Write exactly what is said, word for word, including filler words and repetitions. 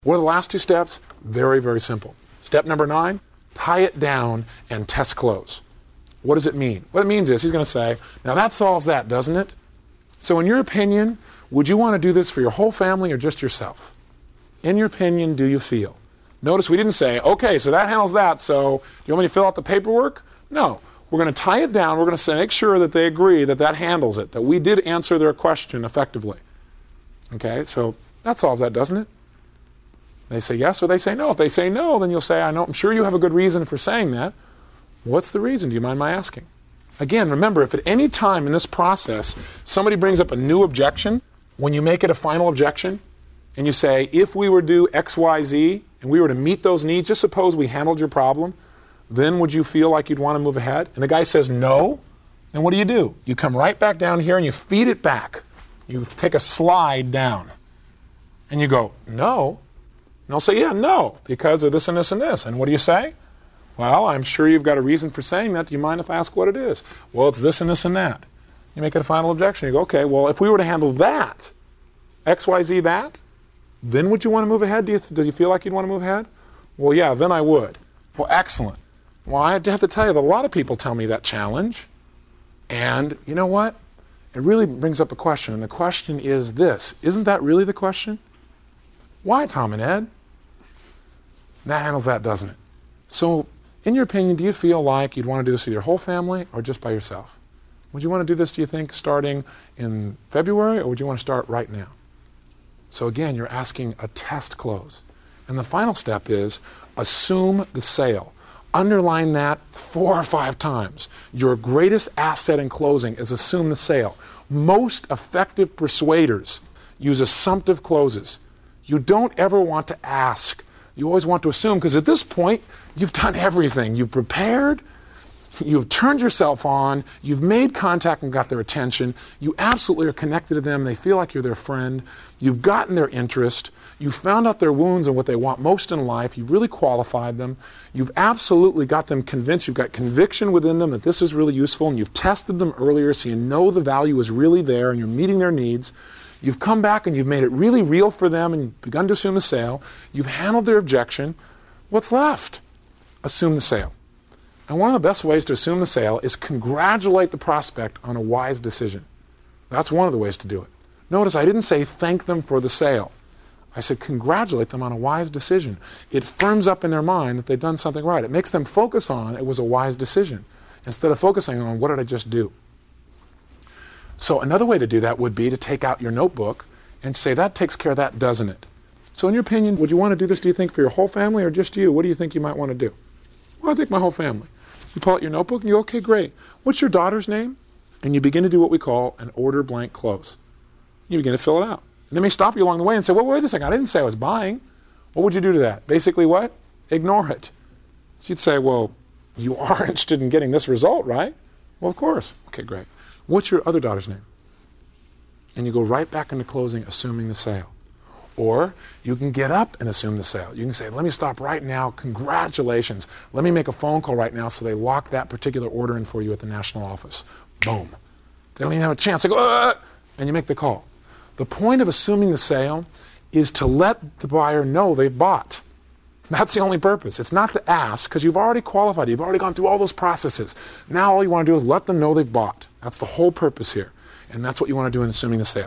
What are the last two steps? Very, very simple. Step number nine, tie it down and test close. What does it mean? What it means is he's going to say, now that solves that, doesn't it? So in your opinion, would you want to do this for your whole family or just yourself? In your opinion, do you feel? Notice we didn't say, okay, so that handles that, so do you want me to fill out the paperwork? No. We're going to tie it down. We're going to say, make sure that they agree that that handles it, that we did answer their question effectively. Okay, so that solves that, doesn't it? They say yes or they say no. If they say no, then you'll say, I know, I'm sure you have a good reason for saying that. What's the reason? Do you mind my asking? Again, remember, if at any time in this process somebody brings up a new objection, when you make it a final objection and you say, if we were to do X, Y, Z and we were to meet those needs, just suppose we handled your problem, then would you feel like you'd want to move ahead? And the guy says no, then what do you do? You come right back down here and you feed it back. You take a slide down and you go, no. And they'll say, yeah, no, because of this and this and this. And what do you say? Well, I'm sure you've got a reason for saying that. Do you mind if I ask what it is? Well, it's this and this and that. You make it a final objection. You go, okay, well, if we were to handle that, X, Y, Z, that, then would you want to move ahead? Do you, do you feel like you'd want to move ahead? Well, yeah, then I would. Well, excellent. Well, I have to tell you that a lot of people tell me that challenge. And you know what? It really brings up a question. And the question is this. Isn't that really the question? Why, Tom and Ed? That handles that, doesn't it? So, in your opinion, do you feel like you'd want to do this with your whole family or just by yourself? Would you want to do this, do you think, starting in February, or would you want to start right now? So again, you're asking a test close. And the final step is assume the sale. Underline that four or five times. Your greatest asset in closing is assume the sale. Most effective persuaders use assumptive closes. You don't ever want to ask. You always want to assume, because at this point, you've done everything. You've prepared, you've turned yourself on, you've made contact and got their attention, you absolutely are connected to them, they feel like you're their friend, you've gotten their interest, you've found out their wounds and what they want most in life, you've really qualified them, you've absolutely got them convinced, you've got conviction within them that this is really useful, and you've tested them earlier so you know the value is really there and you're meeting their needs. You've come back and you've made it really real for them and you've begun to assume the sale. You've handled their objection. What's left? Assume the sale. And one of the best ways to assume the sale is congratulate the prospect on a wise decision. That's one of the ways to do it. Notice I didn't say thank them for the sale. I said congratulate them on a wise decision. It firms up in their mind that they've done something right. It makes them focus on it was a wise decision instead of focusing on what did I just do. So another way to do that would be to take out your notebook and say, that takes care of that, doesn't it? So in your opinion, would you want to do this, do you think, for your whole family or just you? What do you think you might want to do? Well, I think my whole family. You pull out your notebook and you go, okay, great. What's your daughter's name? And you begin to do what we call an order blank close. You begin to fill it out. And they may stop you along the way and say, well, wait a second, I didn't say I was buying. What would you do to that? Basically what? Ignore it. So you'd say, well, you are interested in getting this result, right? Well, of course. Okay, great. What's your other daughter's name? And you go right back into closing, assuming the sale. Or you can get up and assume the sale. You can say, let me stop right now. Congratulations. Let me make a phone call right now so they lock that particular order in for you at the national office. Boom. They don't even have a chance. They go, uh, and you make the call. The point of assuming the sale is to let the buyer know they've bought. That's the only purpose. It's not to ask, because you've already qualified. You've already gone through all those processes. Now all you want to do is let them know they've bought. That's the whole purpose here. And that's what you want to do in assuming the sale.